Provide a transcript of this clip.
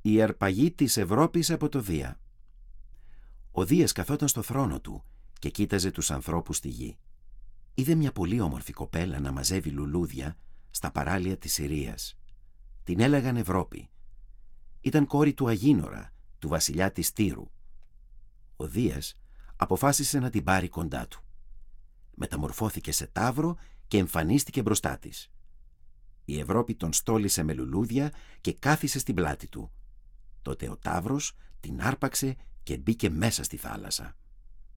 Η αρπαγή της Ευρώπης από το Δία. Ο Δίας καθόταν στο θρόνο του και κοίταζε τους ανθρώπους στη γη. Είδε μια πολύ όμορφη κοπέλα να μαζεύει λουλούδια στα παράλια της Συρίας. Την έλεγαν Ευρώπη. Ήταν κόρη του Αγίνορα, του βασιλιά της Τύρου. Ο Δίας αποφάσισε να την πάρει κοντά του. Μεταμορφώθηκε σε ταύρο και εμφανίστηκε μπροστά της. Η Ευρώπη τον στόλισε με λουλούδια και κάθισε στην πλάτη του. Τότε ο ταύρος την άρπαξε και μπήκε μέσα στη θάλασσα.